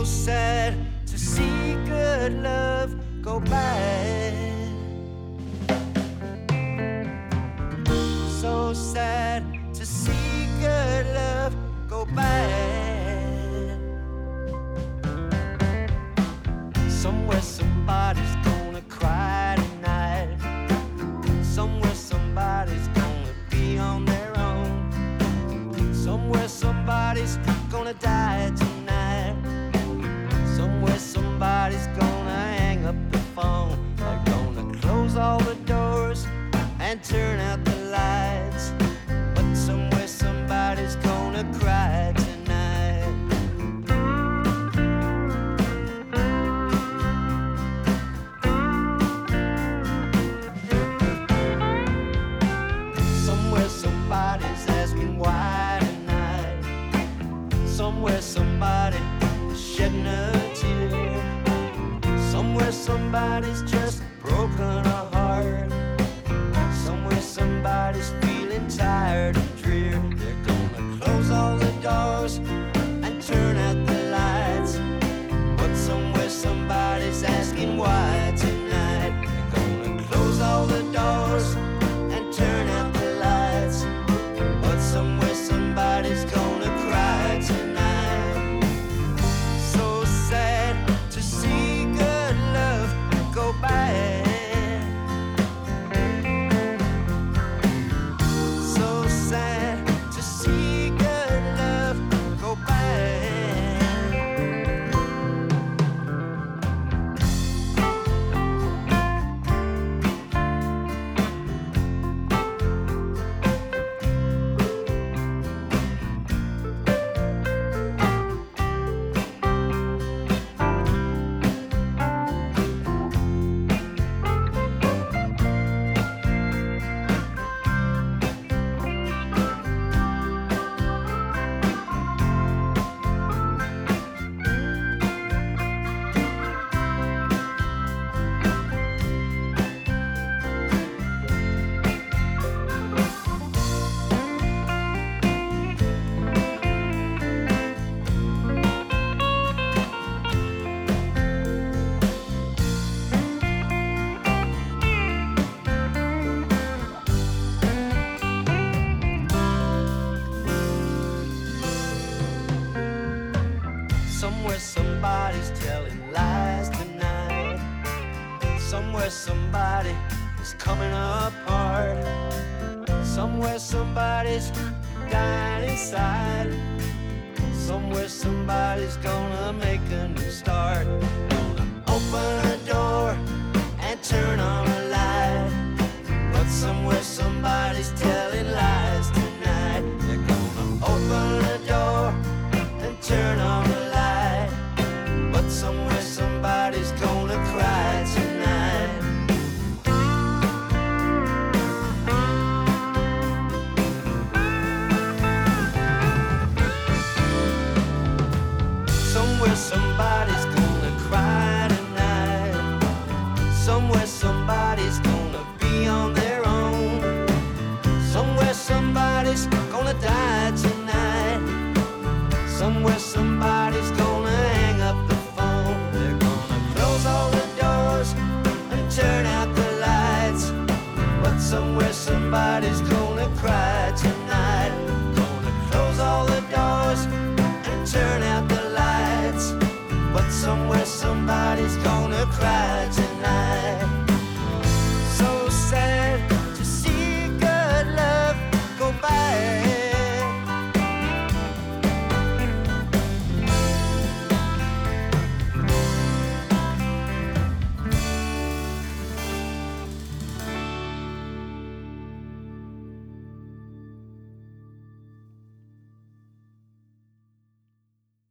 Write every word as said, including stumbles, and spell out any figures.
So sad to see good love go bad. So sad to see good love go bad. Somewhere somebody's gonna cry tonight. Somewhere somebody's gonna be on their own. Somewhere somebody's gonna die tonight. Somewhere somebody's gonna hang up the phone. They're gonna close all the doors and turn out the lights. But somewhere somebody's gonna cry tonight. Somewhere somebody's asking why tonight. Somewhere somebody is shedding a tear. Somewhere somebody's just broken a heart. Somewhere somebody's feeling tired and drear. They're gonna close all the doors and turn out the lights. But somewhere somebody's asking why tonight. They're gonna close all the doors and turn out the lights. But somewhere somebody's gonna cry tonight. So sad to see good love go bad. So sad to see good love go bad. Somewhere somebody's telling lies tonight. Somewhere somebody is coming apart. Somewhere somebody's dying inside. Somewhere somebody's gonna make a new start. Gonna open a door and turn on a light. But somewhere somebody's telling lies tonight. They're gonna open the door and turn on a light. But somewhere somebody's gonna cry tonight. Somewhere somebody's gonna cry tonight. Somewhere somebody's gonna be on their own. Somewhere somebody's gonna die tonight. Somewhere somebody's gonna hang up the phone. They're gonna close all the doors and turn out the lights. But somewhere somebody's gonna cry tonight. Gonna close all the doors and turn out the lights. But somewhere somebody's gonna cry tonight.